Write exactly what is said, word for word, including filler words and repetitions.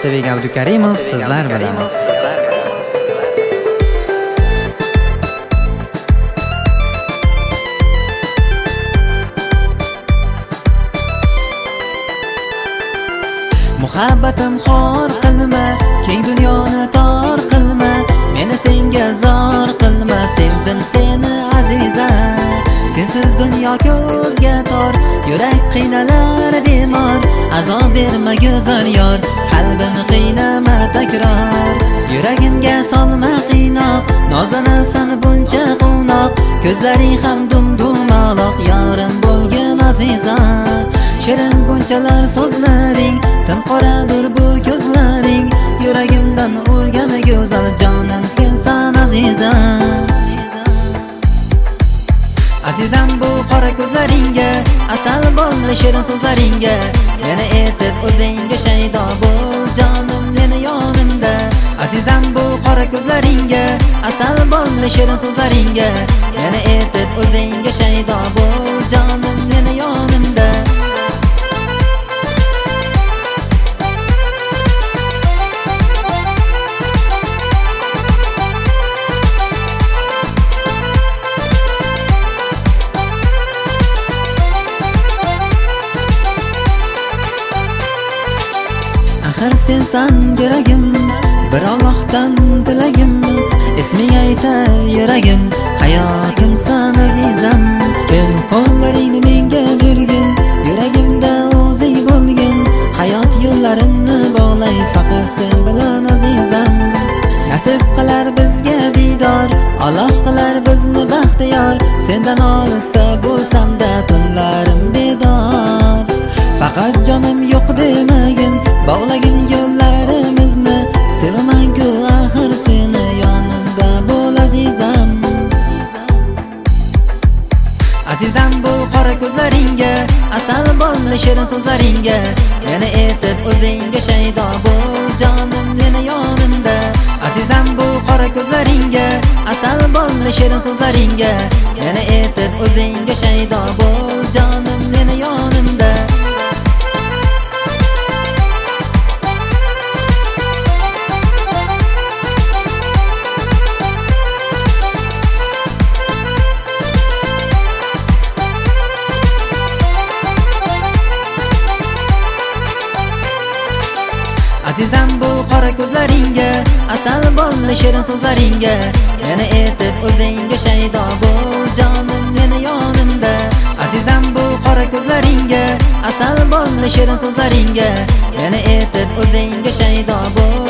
Otabek Abdukarimov sizlar bilan. Muhabbatim xor qilma, keng dunyoni tor qilma, meni senga zor qilma, sevdim seni azizam. Sensiz dunyo ko'zga tor, yurak qiynalar bemor, azob berma go'zal yor, qalbimni qiynama takror. Yuragimga solma qiynoq, nozlanasan buncha quvnoq, ko'zlaring ham dum-dumaloq, yorim bo'lgin azizam. Shirin bunchalar so'zlaring, tim qoradur bu ko'zlaring, yuragimdan urgan go'zal jonim sensan azizam. Azizam bu qora ko'zlaringga, asal bo'ldi shirin so'zlaringga, yana etib o'zingga shaydo bo'l jonim meni yonimda. Azizam bu qora ko'zlaringga, asal bo'ldi shirin so'zlaringga, yana etib o'zingga shaydo bo'l jonim meni yonimda. Axir sensan diragim, bir Allohdan tilagim, isming aytar yuragim, hayotimsan azizam. El qo'llaringni menga bergin, yuragimda o'zing bo'lgin, hayot yo'llarimni bog'lay faqat sen bilan azizam. Nasib qilar bizga diydor, Alloh qilar bizni baxtiyor, sendan olisda bo'lsam-da tunlarim bedor. Faqat jonim yo'q demagin, bog'lagin yo'llarimizni, sevaman-ku axir seni yonimda bo'l azizam. Azizam bu qora ko'zlaringga, asal bo'ldi shirin so'zlaringga, yana etib o'zingga shaydo bo'l jonim meni yonimda. Azizam bu qora ko'zlaringga, asal bo'ldi shirin so'zlaringga, yana etib o'zingga shaydo bo'l jonim meni yonimda. Azizam bu qora ko'zlaringga, asal bo'ldi shirin so'zlaringga, yana etib o'zingga shaydo bo'l jonim meni yonimda. Azizam bu qora ko'zlaringga, asal bo'ldi shirin so'zlaringga, yana etib o'zingga shaydo bo'l